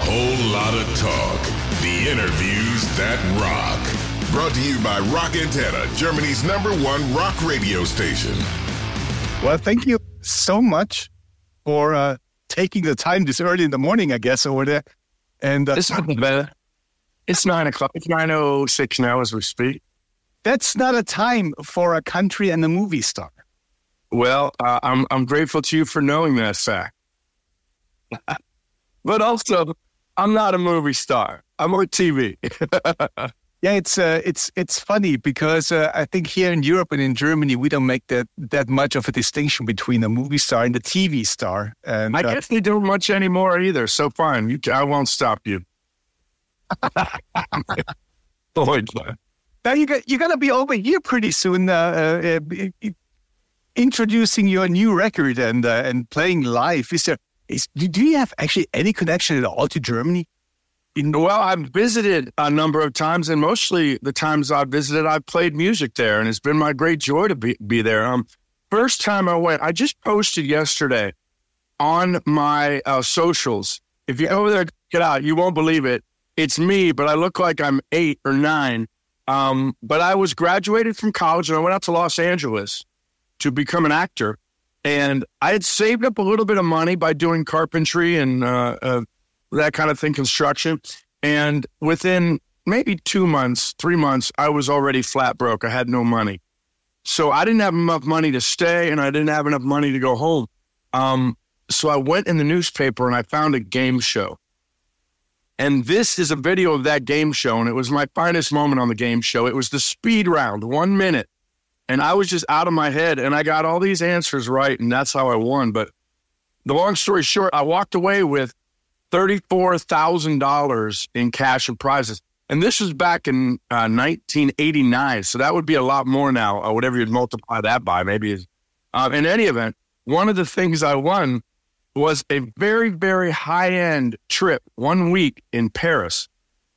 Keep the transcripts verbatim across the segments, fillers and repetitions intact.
whole lot of talk. The interviews that rock. Brought to you by Rock Antenne, Germany's number one rock radio station. Well, thank you so much for uh, taking the time this early in the morning, I guess, over there. And uh, it's not bad. It's nine o'clock. It's nine oh six now as we speak. That's not a time for a country and a movie star. Well, uh, I'm I'm grateful to you for knowing that fact. But also, I'm not a movie star. I'm on T V. Yeah, it's uh, it's it's funny because uh, I think here in Europe and in Germany we don't make that that much of a distinction between a movie star and a T V star. And I uh, guess they don't much anymore either. So fine, you, I won't stop you. Lloyd. Now you got you're gonna be over here pretty soon, uh, uh, introducing your new record and uh, and playing live. Is there is do you have actually any connection at all to Germany? Well, I've visited a number of times, and mostly the times I've visited, I've played music there, and it's been my great joy to be, be there. Um, first time I went, I just posted yesterday on my uh, socials. If you go over there, get out, you won't believe it. It's me, but I look like I'm eight or nine. Um, but I was graduated from college, and I went out to Los Angeles to become an actor. And I had saved up a little bit of money by doing carpentry and uh, uh that kind of thing, construction. And within maybe two months, three months, I was already flat broke. I had no money. So I didn't have enough money to stay, and I didn't have enough money to go home. Um, so I went in the newspaper and I found a game show. And this is a video of that game show, and it was my finest moment on the game show. It was the speed round, one minute. And I was just out of my head, and I got all these answers right, and that's how I won. But the long story short, I walked away with thirty-four thousand dollars in cash and prizes. And this was back in uh, nineteen eighty-nine. So that would be a lot more now, or whatever you'd multiply that by, maybe. Uh, in any event, one of the things I won was a very, very high-end trip, one week in Paris.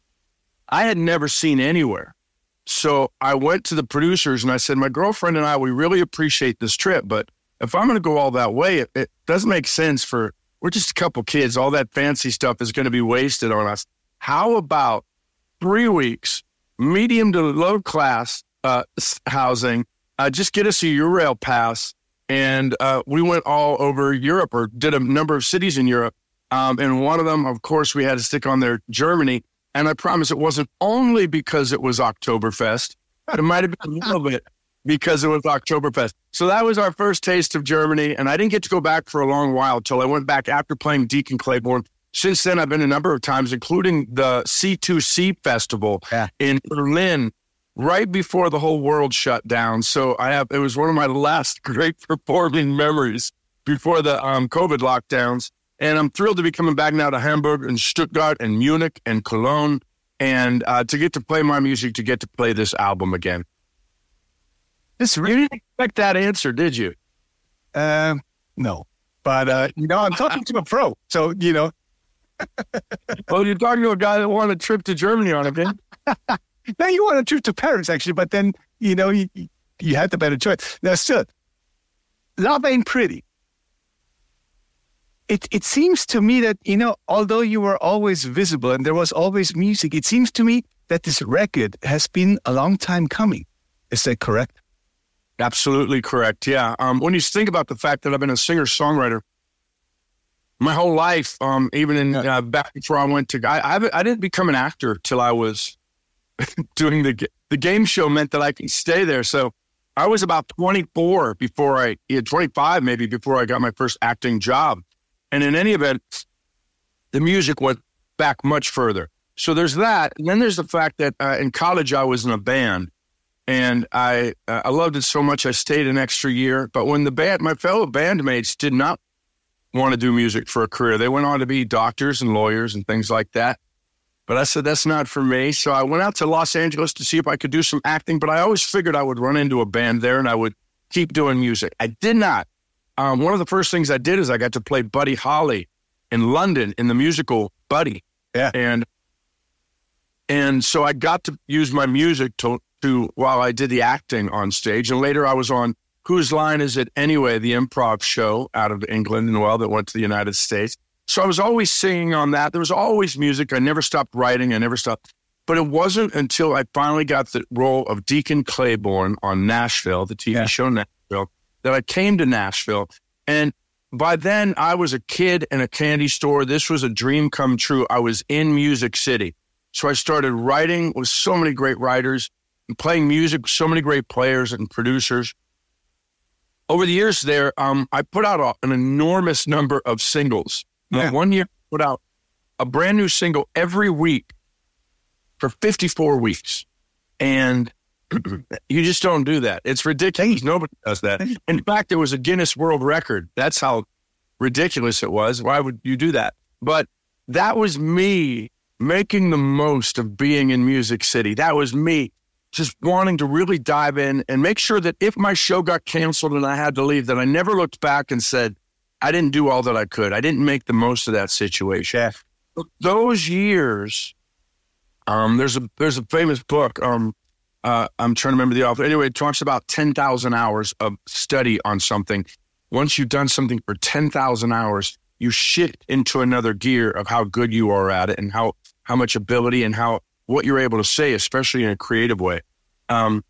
I had never seen anywhere. So I went to the producers and I said, my girlfriend and I, we really appreciate this trip, but if I'm going to go all that way, it, it doesn't make sense for we're just a couple kids. All that fancy stuff is going to be wasted on us. How about three weeks, medium to low class uh, housing? Uh, just get us a Eurail pass. And uh, we went all over Europe, or did a number of cities in Europe. Um, and one of them, of course, we had to stick on there, Germany. And I promise it wasn't only because it was Oktoberfest. It might have been a little bit because it was Oktoberfest. So that was our first taste of Germany. And I didn't get to go back for a long while until I went back after playing Deacon Claiborne. Since then, I've been a number of times, including the C two C Festival yeah. in Berlin, right before the whole world shut down. So I have, it was one of my last great performing memories before the um, COVID lockdowns. And I'm thrilled to be coming back now to Hamburg and Stuttgart and Munich and Cologne, and uh, to get to play my music, to get to play this album again. This really, you didn't expect that answer, did you? Uh, no. But, uh, you know, I'm talking to a pro, so, you know. Well, you're talking to a guy that wanted a trip to Germany on it, man. Now you want a trip to Paris, actually, but then, you know, you, you had the better choice. Now, still, Love Ain't Pretty. It it seems to me that, you know, although you were always visible and there was always music, it seems to me that this record has been a long time coming. Is that correct? Absolutely correct, yeah. Um, when you think about the fact that I've been a singer-songwriter my whole life, um, even in uh, back before I went to, I, I I didn't become an actor till I was doing the the game show meant that I could stay there. So I was about twenty-four before I, yeah, twenty-five maybe before I got my first acting job. And in any event, the music went back much further. So there's that. And then there's the fact that uh, in college I was in a band. And I uh, I loved it so much I stayed an extra year. But when the band, my fellow bandmates did not want to do music for a career. They went on to be doctors and lawyers and things like that. But I said, that's not for me. So I went out to Los Angeles to see if I could do some acting. But I always figured I would run into a band there and I would keep doing music. I did not. Um, one of the first things I did is I got to play Buddy Holly in London in the musical Buddy. Yeah. And and so I got to use my music to, to while I did the acting on stage. And later I was on Whose Line Is It Anyway, the improv show out of England and well that went to the United States. So I was always singing on that. There was always music. I never stopped writing. I never stopped. But it wasn't until I finally got the role of Deacon Claiborne on Nashville, the T V yeah. show Nashville, that I came to Nashville. And by then, I was a kid in a candy store. This was a dream come true. I was in Music City. So I started writing with so many great writers and playing music with so many great players and producers. Over the years there, um, I put out a, an enormous number of singles. Yeah. One year, I put out a brand new single every week for fifty-four weeks. And you just don't do that. It's ridiculous. Nobody does that. In fact, it was a Guinness World Record. That's how ridiculous it was. Why would you do that? But that was me making the most of being in Music City. That was me just wanting to really dive in and make sure that if my show got canceled and I had to leave, that I never looked back and said, I didn't do all that I could. I didn't make the most of that situation. Yeah. Those years, um, there's a there's a famous book, um, Uh, I'm trying to remember the author. Anyway, it talks about ten thousand hours of study on something. Once you've done something for ten thousand hours, you shift into another gear of how good you are at it and how, how much ability and how what you're able to say, especially in a creative way. Um,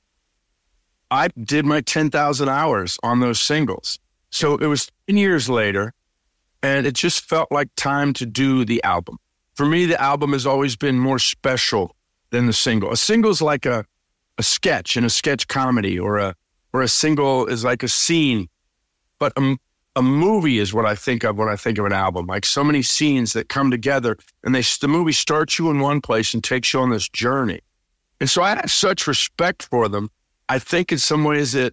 I did my ten thousand hours on those singles. So it was ten years later, and it just felt like time to do the album. For me, the album has always been more special than the single. A single is like a, a sketch in a sketch comedy, or a or a single is like a scene. But a, a movie is what I think of when I think of an album. Like so many scenes that come together, and they the movie starts you in one place and takes you on this journey. And so I had such respect for them. I think in some ways it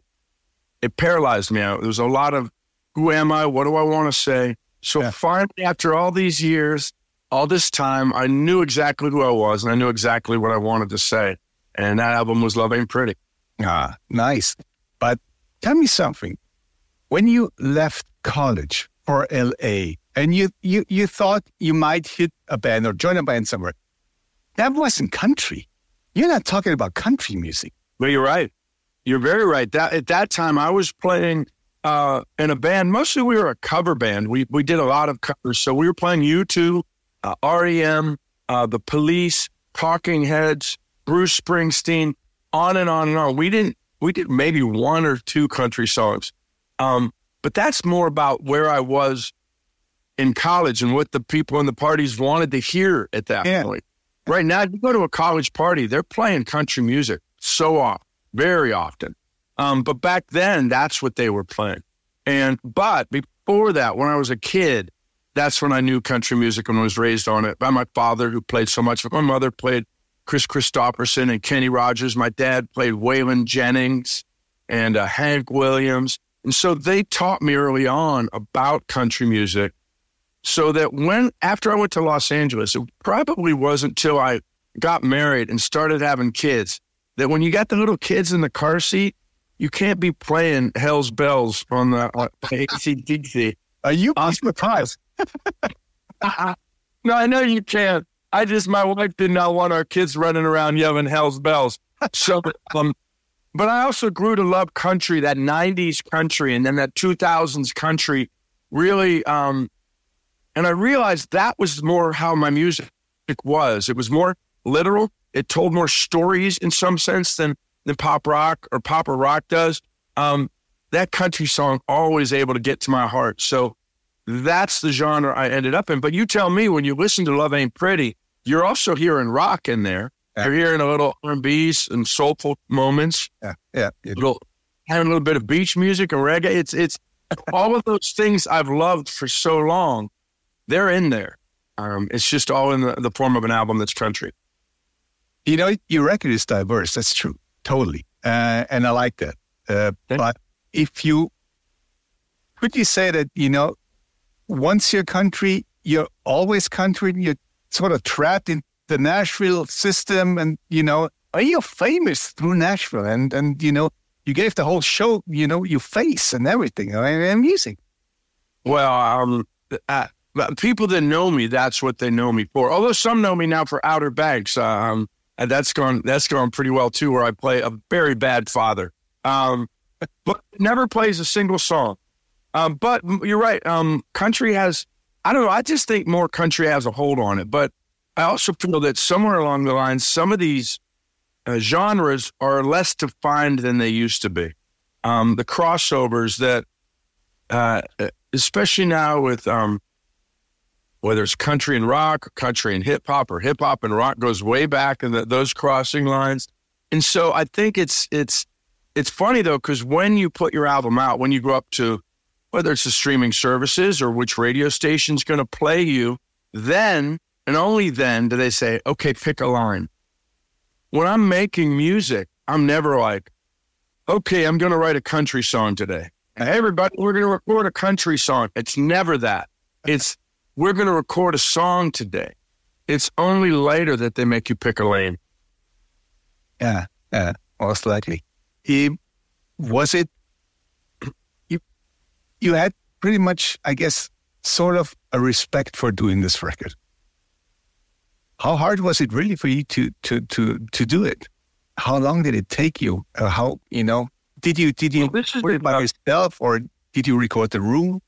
it paralyzed me out. There was a lot of, who am I? What do I want to say? So yeah. Finally, after all these years, all this time, I knew exactly who I was, and I knew exactly what I wanted to say. And that album was Love Ain't Pretty. Ah, nice. But tell me something. When you left college for L A, and you, you, you thought you might hit a band or join a band somewhere, that wasn't country. You're not talking about country music. Well, you're right. You're very right. That at that time, I was playing uh, in a band. Mostly we were a cover band. We we did a lot of covers. So we were playing U two, uh, R E M, uh, The Police, Talking Heads, Bruce Springsteen, on and on and on. We didn't. We did maybe one or two country songs. Um, but that's more about where I was in college and what the people in the parties wanted to hear at that yeah. point. Right now, if you go to a college party, they're playing country music so often, very often. Um, but back then, that's what they were playing. And but before that, when I was a kid, that's when I knew country music and was raised on it by my father, who played so much. My mother played Chris Christopherson and Kenny Rogers. My dad played Waylon Jennings and uh, Hank Williams. And so they taught me early on about country music, so that when, after I went to Los Angeles, it probably wasn't until I got married and started having kids, that when you got the little kids in the car seat, you can't be playing Hell's Bells on the uh, A C D C. Are you surprised? No, I know you can't. I just, my wife did not want our kids running around yelling Hell's Bells. So, um, but I also grew to love country, that nineties country, and then that two thousands country, really. Um, and I realized that was more how my music was. It was more literal. It told more stories in some sense than, than pop rock or pop or rock does. Um, that country song always able to get to my heart. So that's the genre I ended up in. But you tell me, when you listen to Love Ain't Pretty, you're also hearing rock in there. Yeah. You're hearing a little R and B's and soulful moments. Yeah, yeah. A little, having a little bit of beach music and reggae. It's it's all of those things I've loved for so long. They're in there. Um, it's just all in the, the form of an album that's country. You know, your record is diverse. That's true. Totally. Uh, and I like that. Uh, okay. But if you, could you say that, you know, once you're country, you're always country, you're sort of trapped in the Nashville system, and, you know, are you famous through Nashville? And, and, you know, you gave the whole show, you know, your face and everything, and music. Well, um, uh, people that know me, that's what they know me for. Although some know me now for Outer Banks. Um, and that's gone, that's gone pretty well too, where I play a very bad father. Um, but never plays a single song. Um, but you're right. Um, country has I don't know. I just think more country has a hold on it. But I also feel that somewhere along the line, some of these uh, genres are less defined than they used to be. Um, the crossovers that, uh, especially now with um, whether it's country and rock, or country and hip hop, or hip hop and rock goes way back in the, those crossing lines. And so I think it's it's it's funny though, because when you put your album out, when you go up to whether it's the streaming services or which radio station's going to play you, then and only then do they say, okay, pick a line. When I'm making music, I'm never like, okay, I'm going to write a country song today. Hey, everybody, we're going to record a country song. It's never that. It's, we're going to record a song today. It's only later that they make you pick a lane. Yeah, yeah, most likely. He, was it, you, you had pretty much, I guess, sort of a respect for doing this record. How hard was it really for you to to to to do it? How long did it take you? Uh, how, you know, did you did you well, this is record it by yourself, or did you record the room?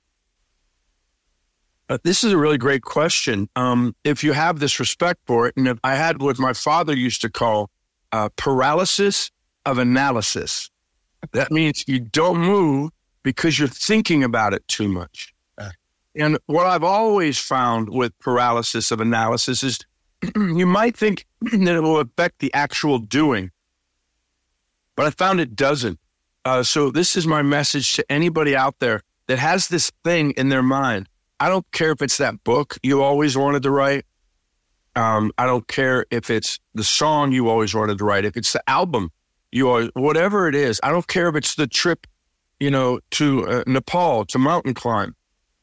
Uh, this is a really great question. Um, if you have this respect for it, and if I had what my father used to call uh, paralysis of analysis, that means you don't move because you're thinking about it too much. And what I've always found with paralysis of analysis is you might think that it will affect the actual doing, but I found it doesn't. Uh, so this is my message to anybody out there that has this thing in their mind. I don't care if it's that book you always wanted to write. Um, I don't care if it's the song you always wanted to write. If it's the album you always, whatever it is, I don't care if it's the trip, you know, to uh, Nepal, to mountain climb.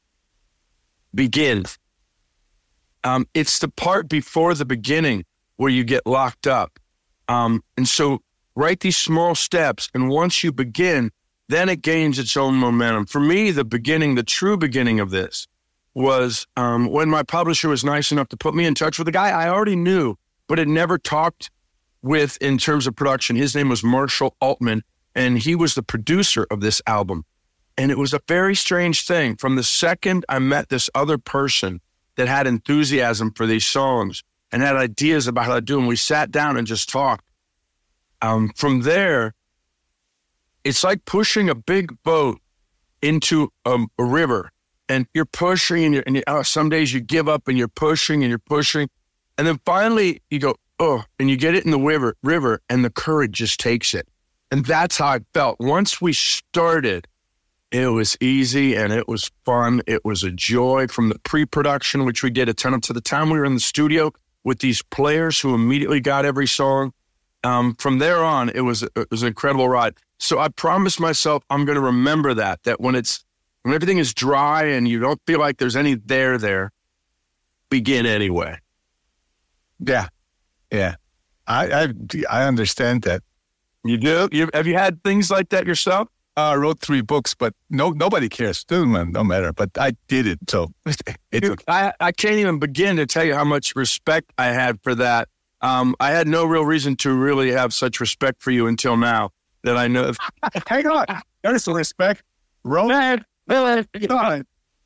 Begin. Um, it's the part before the beginning where you get locked up. Um, and so write these small steps. And once you begin, then it gains its own momentum. For me, the beginning, the true beginning of this was um, when my publisher was nice enough to put me in touch with a guy I already knew, but had never talked with in terms of production. His name was Marshall Altman, and he was the producer of this album. And it was a very strange thing. From the second I met this other person that had enthusiasm for these songs and had ideas about how to do them, we sat down and just talked. Um, from there, it's like pushing a big boat into a, a river, and you're pushing, and, you're, and you, oh, some days you give up, and you're pushing, and you're pushing, and then finally you go, oh, and you get it in the river, river, and the current just takes it. And that's how I felt. Once we started, it was easy and it was fun. It was a joy from the pre-production, which we did a ton of. To the time we were in the studio with these players who immediately got every song. Um, from there on, it was it was an incredible ride. So I promised myself I'm going to remember that, that when it's when everything is dry and you don't feel like there's any there there, begin anyway. Yeah, yeah, I I, I understand that. You do? You, have you had things like that yourself? I uh, wrote three books, but no, nobody cares. Doesn't no matter. But I did it, so it's okay. I, I can't even begin to tell you how much respect I had for that. Um, I had no real reason to really have such respect for you until now that I know. Hang on, there's some respect. Roll man, there you go.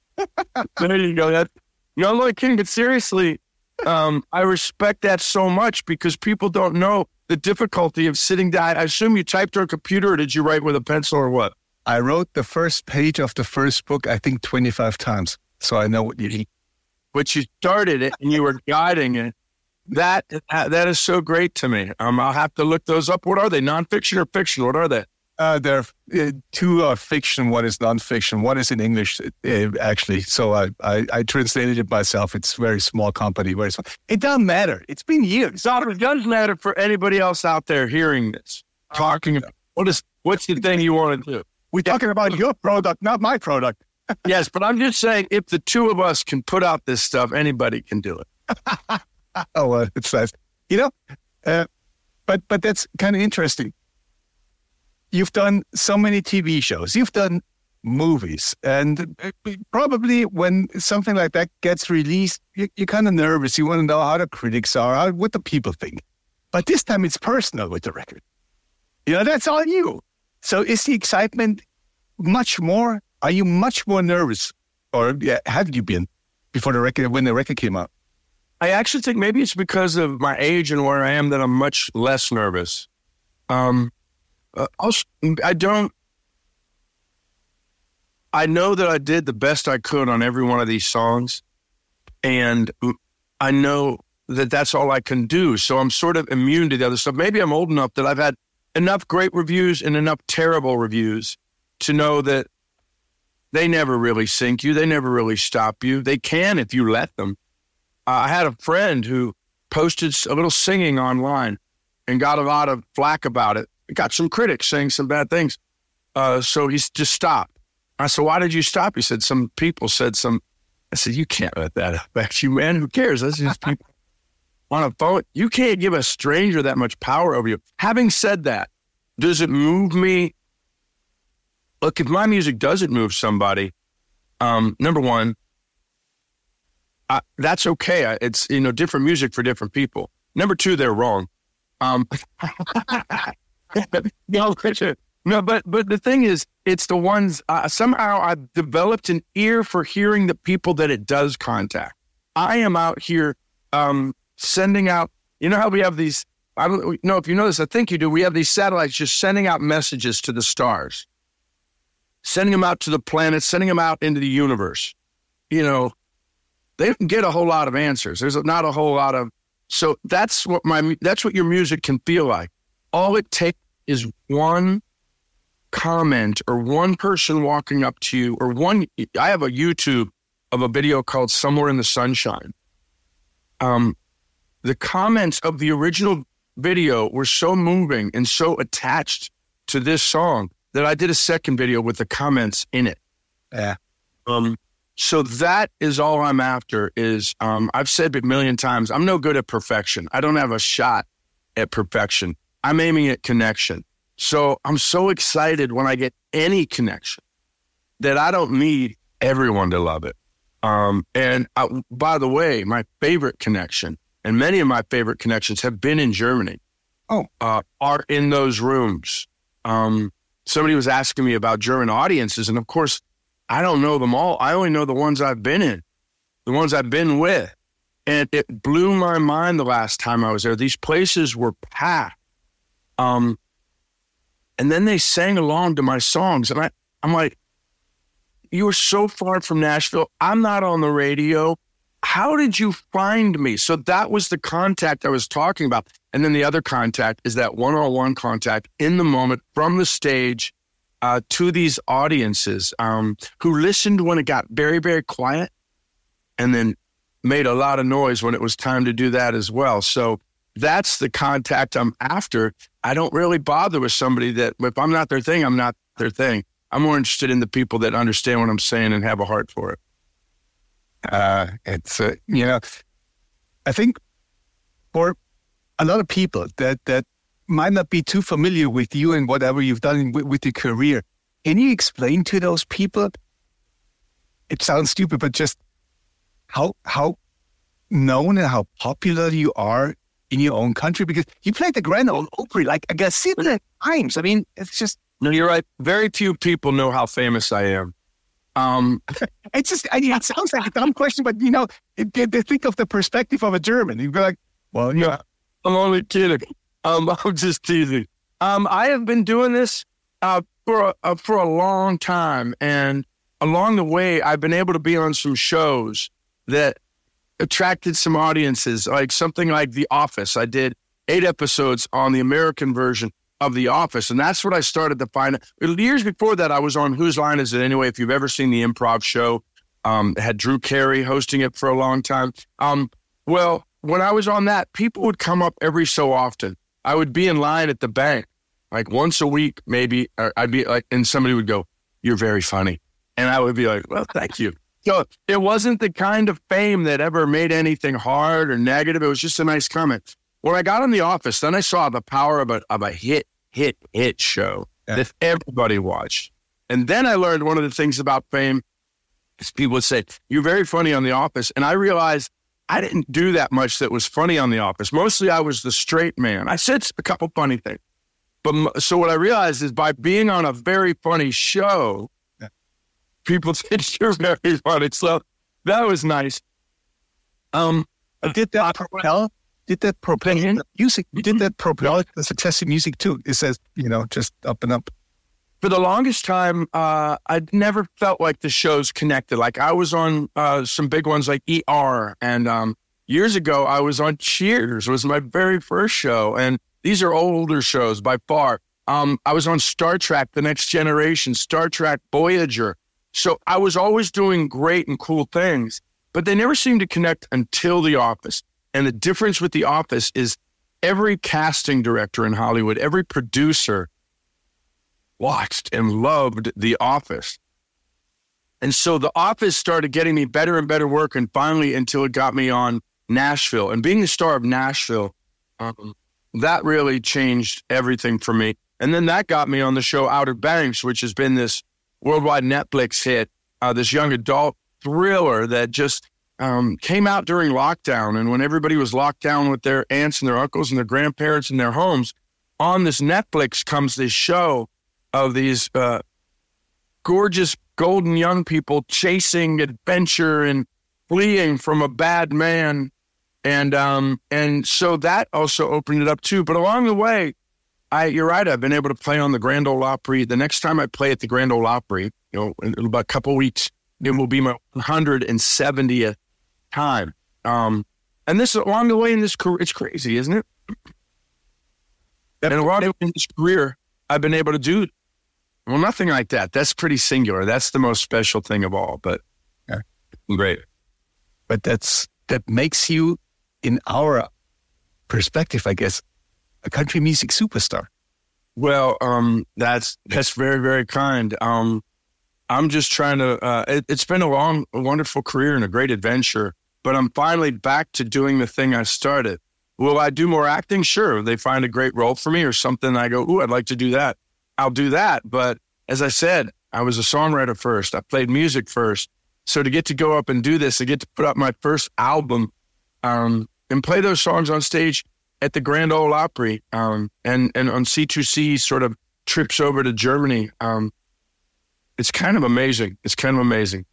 That, you know, I'm only kidding, but seriously, um, I respect that so much because people don't know the difficulty of sitting down. I assume you typed on a computer, or did you write with a pencil, or what? I wrote the first page of the first book, I think, twenty-five times. So I know what you need. But you started it and you were guiding it. That that is so great to me. Um, I'll have to look those up. What are they? Nonfiction or fiction? What are they? Uh, there are uh, two are fiction. One is nonfiction. One is in English, uh, actually. So I, I, I translated it myself. It's a very small company. Very small. It doesn't matter. It's been years. It doesn't matter for anybody else out there hearing this. Talking about what is what's the thing you want to do? We're talking about your product, not my product. Yes, but I'm just saying, if the two of us can put out this stuff, anybody can do it. Oh, well, it's nice. You know, uh, but but that's kind of interesting. You've done so many T V shows. You've done movies. And probably when something like that gets released, you, you're kind of nervous. You want to know how the critics are, how, what the people think. But this time it's personal with the record. You know, that's all you. So is the excitement much more? Are you much more nervous? Or yeah, have you been before the record, when the record came out? I actually think maybe it's because of my age and where I am that I'm much less nervous. Um, uh, also, I don't, I know that I did the best I could on every one of these songs, and I know that that's all I can do. So I'm sort of immune to the other stuff. Maybe I'm old enough that I've had enough great reviews and enough terrible reviews to know that they never really sink you. They never really stop you. They can if you let them. Uh, I had a friend who posted a little singing online and got a lot of flack about it. Got some critics saying some bad things. Uh, so he's just stopped. I said, why did you stop? He said, some people said some. I said, you can't let that affect you, man. Who cares? That's just people on a phone. You can't give a stranger that much power over you. Having said that, does it move me? Look, if my music doesn't move somebody, um, number one, uh, that's okay. I, it's, you know, different music for different people. Number two, they're wrong. Um, no, no, but but the thing is, it's the ones, uh, somehow I've developed an ear for hearing the people that it does contact. I am out here um, sending out, you know how we have these, I don't know if you know this, I think you do, we have these satellites just sending out messages to the stars, sending them out to the planets, sending them out into the universe. You know, they don't get a whole lot of answers. There's not a whole lot of, so that's what my, that's what your music can feel like. All it takes is one comment or one person walking up to you or one, I have a YouTube of a video called Somewhere in the Sunshine. Um, the comments of the original video were so moving and so attached to this song that I did a second video with the comments in it. Yeah. Um, so that is all I'm after is, um, I've said it a million times, I'm no good at perfection. I don't have a shot at perfection. I'm aiming at connection. So I'm so excited when I get any connection that I don't need everyone to love it. Um, and I, by the way, my favorite connection, and many of my favorite connections have been in Germany. Oh, uh, are in those rooms. Um, somebody was asking me about German audiences, and of course, I don't know them all. I only know the ones I've been in, the ones I've been with. And it blew my mind the last time I was there. These places were packed. Um, and then they sang along to my songs. And I, I'm like, you were so far from Nashville. I'm not on the radio. How did you find me? So that was the contact I was talking about. And then the other contact is that one-on-one contact in the moment from the stage uh, to these audiences um, who listened when it got very, very quiet and then made a lot of noise when it was time to do that as well. So that's the contact I'm after. I don't really bother with somebody that, if I'm not their thing, I'm not their thing. I'm more interested in the people that understand what I'm saying and have a heart for it. Uh, it's, uh, you know, I think for a lot of people that, that might not be too familiar with you and whatever you've done with, with your career, can you explain to those people, it sounds stupid, but just how, how known and how popular you are in your own country? Because you played the Grand Ole Opry like a gazillion times. I mean, it's just... No, you're right. Very few people know how famous I am. Um, it's just, I mean, it sounds like a dumb question, but, you know, they, they think of the perspective of a German. You'd be like, well, yeah, I'm only kidding. Um, I'm just teasing. Um, I have been doing this uh, for, a, uh, for a long time. And along the way, I've been able to be on some shows that attracted some audiences, like something like The Office. I did eight episodes on the American version of The Office. And that's what I started to find. Years before that, I was on Whose Line Is It Anyway? If you've ever seen the improv show, um, had Drew Carey hosting it for a long time. Um, well, when I was on that, people would come up every so often. I would be in line at the bank, like once a week, maybe. Or I'd be like, and somebody would go, "You're very funny." And I would be like, "Well, thank you." So it wasn't the kind of fame that ever made anything hard or negative. It was just a nice comment. When I got on The Office, then I saw the power of a, of a hit, hit, hit show yeah. that everybody watched. And then I learned one of the things about fame is people would say, "You're very funny on The Office." And I realized I didn't do that much that was funny on The Office. Mostly I was the straight man. I said a couple funny things. But so what I realized is by being on a very funny show, yeah. people think you're very funny. So that was nice. Um, did that propel? Did that propel the music? Did that propel the success in music too? It says, you know, just up and up. For the longest time, uh, I never felt like the shows connected. Like I was on uh, some big ones like E R, and um, years ago I was on Cheers. It was my very first show, and these are older shows by far. Um, I was on Star Trek, The Next Generation, Star Trek Voyager. So I was always doing great and cool things, but they never seemed to connect until The Office. And the difference with The Office is every casting director in Hollywood, every producer watched and loved The Office. And so The Office started getting me better and better work, and finally until it got me on Nashville. And being the star of Nashville, um, that really changed everything for me. And then that got me on the show Outer Banks, which has been this worldwide Netflix hit, uh, this young adult thriller that just um, came out during lockdown. And when everybody was locked down with their aunts and their uncles and their grandparents in their homes, on this Netflix comes this show of these uh, gorgeous golden young people chasing adventure and fleeing from a bad man. And um, and so that also opened it up too. But along the way, I you're right, I've been able to play on the Grand Ole Opry. The next time I play at the Grand Ole Opry, you know, in about a couple of weeks, it will be my one hundred seventieth time. Um, and this along the way in this career, it's crazy, isn't it? And along the way in this career, I've been able to do, well, nothing like that. That's pretty singular. That's the most special thing of all, but yeah, great. But that's, that makes you, in our perspective, I guess, a country music superstar. Well, um, that's, that's very, very kind. Um, I'm just trying to, uh, it, it's been a long, a wonderful career and a great adventure, but I'm finally back to doing the thing I started. Will I do more acting? Sure. If they find a great role for me or something, I go, ooh, I'd like to do that. I'll do that. But as I said, I was a songwriter first. I played music first. So to get to go up and do this, to get to put up my first album, um, and play those songs on stage at the Grand Ole Opry, um, and, and on C two C sort of trips over to Germany. Um, it's kind of amazing. It's kind of amazing.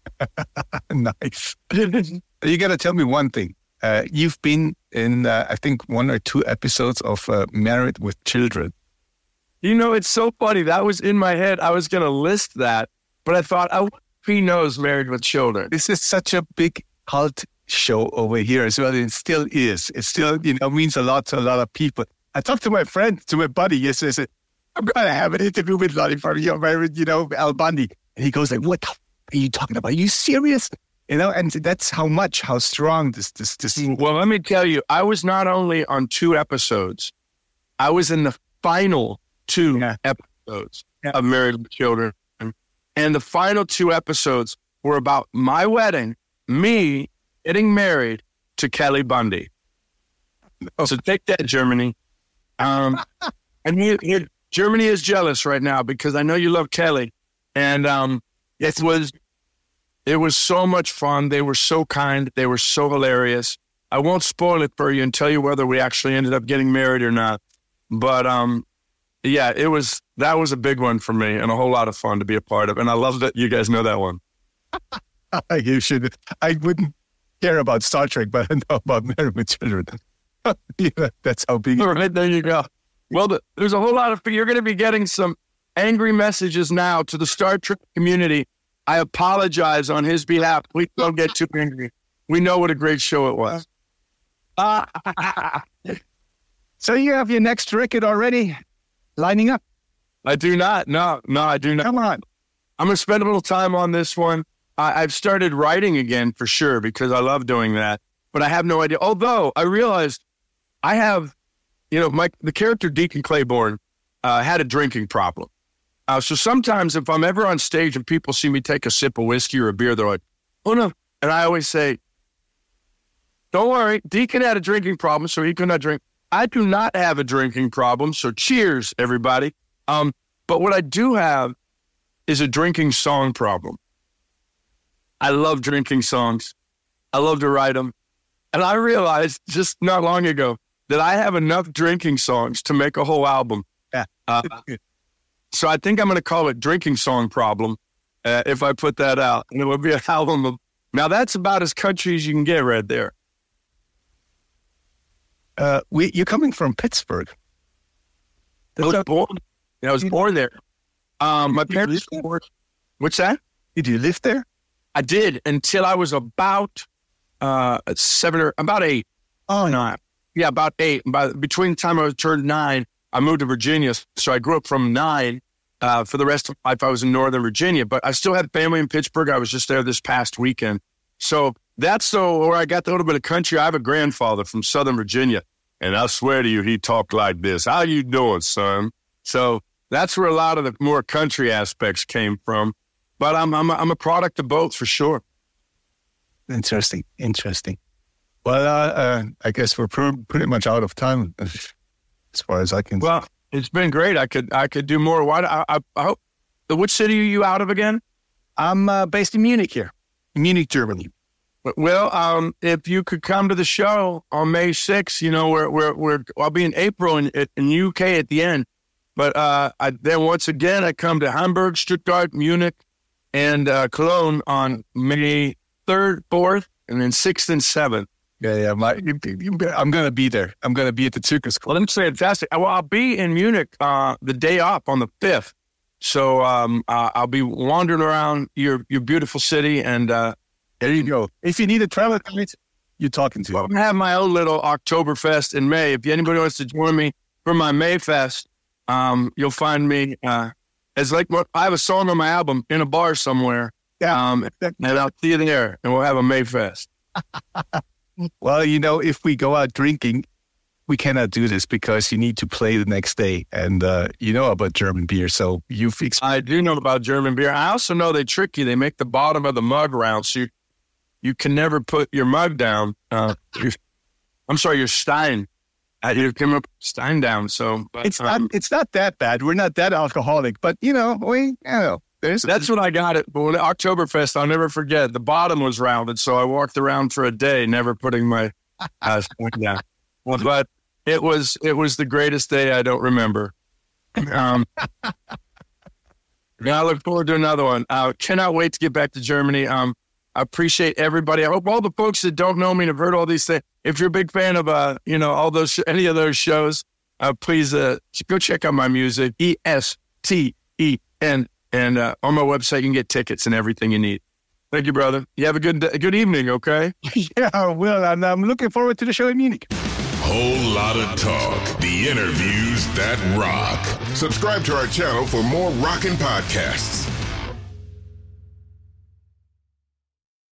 Nice. You got to tell me one thing. Uh, you've been in, uh, I think, one or two episodes of uh, Married with Children. You know, it's so funny. That was in my head. I was going to list that, but I thought, oh, he knows Married with Children. This is such a big cult show over here as well. It still is. It still, you know, means a lot to a lot of people. I talked to my friend, to my buddy yesterday. I said, I'm going to have an interview with Lonnie from, you know, you know, Al Bundy. And he goes like, what the are you talking about? Are you serious? You know, and that's how much, how strong this, this, this. Well, let me tell you, I was not only on two episodes, I was in the final two yeah. episodes yeah. of Married with Children. And the final two episodes were about my wedding, me getting married to Kelly Bundy. Oh. So take that, Germany. Um, and he, he, Germany is jealous right now because I know you love Kelly. And um, it was it was so much fun. They were so kind. They were so hilarious. I won't spoil it for you and tell you whether we actually ended up getting married or not. But um, yeah, it was that was a big one for me and a whole lot of fun to be a part of. And I love that you guys know that one. You should. I wouldn't care about Star Trek, but I know about Married with Children. Yeah, that's how big. All right, there you go. Well, the, there's a whole lot of. You're going to be getting some angry messages now to the Star Trek community. I apologize on his behalf. Please don't get too angry. We know what a great show it was. So you have your next record already lining up? I do not. No, no, I do not. Come on. I'm going to spend a little time on this one. I, I've started writing again for sure because I love doing that, but I have no idea. Although I realized I have, you know, my the character Deacon Claiborne uh, had a drinking problem. Uh, so sometimes if I'm ever on stage and people see me take a sip of whiskey or a beer, they're like, oh no. And I always say, don't worry, Deacon had a drinking problem, so he could not drink. I do not have a drinking problem, so cheers, everybody. Um, but what I do have is a drinking song problem. I love drinking songs. I love to write them. And I realized just not long ago that I have enough drinking songs to make a whole album. Yeah. Uh, so I think I'm going to call it Drinking Song Problem uh, if I put that out. And it will be an album of Now, that's about as country as you can get right there. Uh, we, you're coming from Pittsburgh. I was born, I was born there. Um, my Did you parents live there? were, what's that? Did you live there? I did until I was about uh, seven or about eight. Oh, Nine. Yeah, about eight. By between the time I was turned nine, I moved to Virginia. So I grew up from nine. Uh, for the rest of my life, I was in Northern Virginia, but I still had family in Pittsburgh. I was just there this past weekend. So that's so where I got a little bit of country. I have a grandfather from Southern Virginia, and I swear to you, he talked like this. How you doing, son? So that's where a lot of the more country aspects came from. But I'm I'm a, I'm a product of both for sure. Interesting. Interesting. Well, uh, uh, I guess we're pr- pretty much out of time as far as I can. Well, it's been great. I could I could do more. Why? I, I, I hope. Which city are you out of again? I'm uh, based in Munich here, Munich, Germany. Well, um, if you could come to the show on May sixth, you know, we're, we're, we're, I'll be in April in, in U K at the end. But uh, I, then once again, I come to Hamburg, Stuttgart, Munich, and uh, Cologne on May third, fourth, and then sixth and seventh. Yeah, yeah. My, you, you, I'm going to be there. I'm going to be at the Circus Club. Well, that's fantastic. Well, I'll be in Munich uh, the day off on the fifth. So um, uh, I'll be wandering around your, your beautiful city, and uh, there you go. If you need a travel guide, you're talking to. I'm going to have my own little Oktoberfest in May. If anybody wants to join me for my Mayfest, um, you'll find me uh, as like what I have a song on my album in a bar somewhere. Yeah, um, and I'll see you there, and we'll have a Mayfest. Well, you know, if we go out drinking, we cannot do this because you need to play the next day, and uh, you know about German beer, so you've experienced. I do know about German beer. I also know they trick you. They make the bottom of the mug round, so you, you can never put your mug down. Uh, I'm sorry, your Stein. You came up Stein down. So but, it's um, not. It's not that bad. We're not that alcoholic, but you know, we. You know, there's. That's what I got it. But when Oktoberfest, I'll never forget. The bottom was rounded, so I walked around for a day, never putting my uh, Stein down. Well, but it was it was the greatest day I don't remember. Um, now I look forward to another one. I cannot wait to get back to Germany. Um, I appreciate everybody. I hope all the folks that don't know me and have heard all these things. If you're a big fan of uh, you know, all those any of those shows, uh, please uh, go check out my music. E S T E N, and uh, on my website you can get tickets and everything you need. Thank you, brother. You have a good a good evening. Okay. Yeah, I will, and I'm looking forward to the show in Munich. Whole lot of talk. The interviews that rock. Subscribe to our channel for more rockin' podcasts.